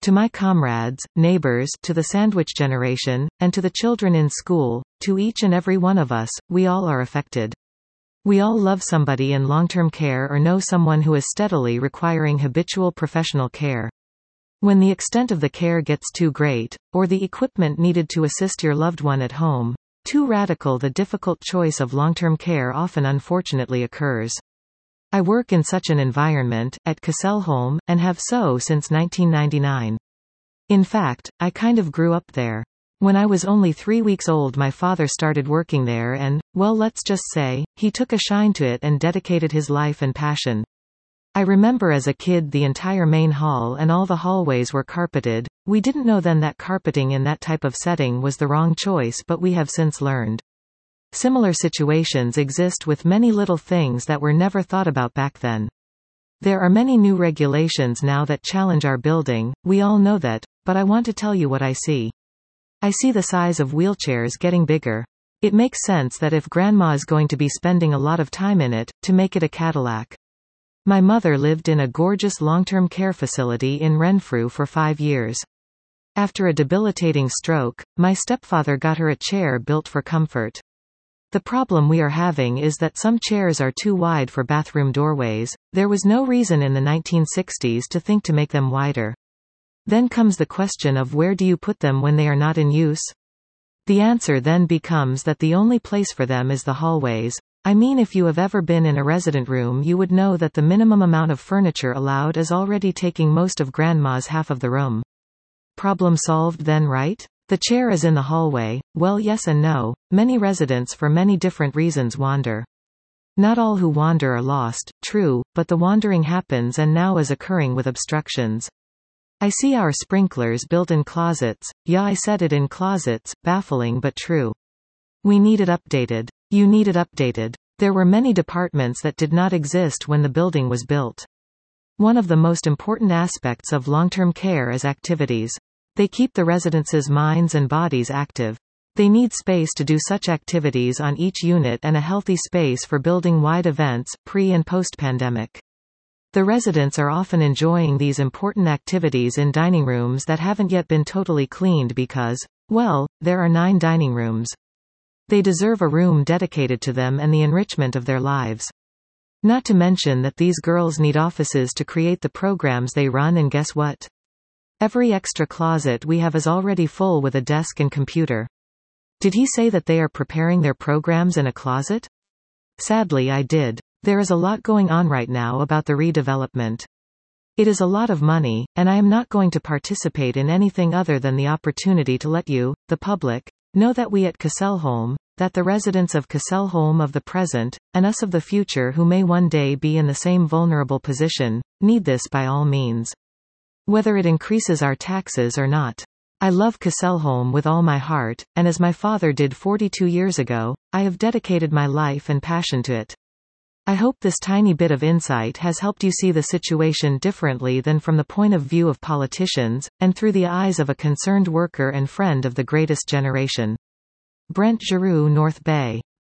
To my comrades, neighbors, to the sandwich generation, and to the children in school, to each and every one of us, we all are affected. We all love somebody in long-term care or know someone who is steadily requiring habitual professional care. When the extent of the care gets too great, or the equipment needed to assist your loved one at home, too radical, the difficult choice of long-term care often unfortunately occurs. I work in such an environment, at Kässelholm, and have so since 1999. In fact, I kind of grew up there. When I was only 3 weeks old my father started working there and, well, let's just say, he took a shine to it and dedicated his life and passion. I remember as a kid the entire main hall and all the hallways were carpeted. We didn't know then that carpeting in that type of setting was the wrong choice, but we have since learned. Similar situations exist with many little things that were never thought about back then. There are many new regulations now that challenge our building, we all know that, but I want to tell you what I see. I see the size of wheelchairs getting bigger. It makes sense that if grandma is going to be spending a lot of time in it, to make it a Cadillac. My mother lived in a gorgeous long-term care facility in Renfrew for 5 years. After a debilitating stroke, my stepfather got her a chair built for comfort. The problem we are having is that some chairs are too wide for bathroom doorways. There was no reason in the 1960s to think to make them wider. Then comes the question of where do you put them when they are not in use? The answer then becomes that the only place for them is the hallways. I mean, if you have ever been in a resident room you would know that the minimum amount of furniture allowed is already taking most of grandma's half of the room. Problem solved then, right? The chair is in the hallway. Well, yes and no. Many residents for many different reasons wander. Not all who wander are lost, true, but the wandering happens and now is occurring with obstructions. I see our sprinklers built in closets. Yeah, I said it, in closets, baffling but true. We need it updated. You need it updated. There were many departments that did not exist when the building was built. One of the most important aspects of long-term care is activities. They keep the residents' minds and bodies active. They need space to do such activities on each unit and a healthy space for building-wide events, pre- and post-pandemic. The residents are often enjoying these important activities in dining rooms that haven't yet been totally cleaned because, well, there are 9 dining rooms. They deserve a room dedicated to them and the enrichment of their lives. Not to mention that these girls need offices to create the programs they run, and guess what? Every extra closet we have is already full with a desk and computer. Did he say that they are preparing their programs in a closet? Sadly, I did. There is a lot going on right now about the redevelopment. It is a lot of money, and I am not going to participate in anything other than the opportunity to let you, the public, know that we at Kässelholm, that the residents of Kässelholm of the present, and us of the future who may one day be in the same vulnerable position, need this by all means. Whether it increases our taxes or not. I love Kässelholm with all my heart, and as my father did 42 years ago, I have dedicated my life and passion to it. I hope this tiny bit of insight has helped you see the situation differently than from the point of view of politicians, and through the eyes of a concerned worker and friend of the greatest generation. Brent Giroux, North Bay.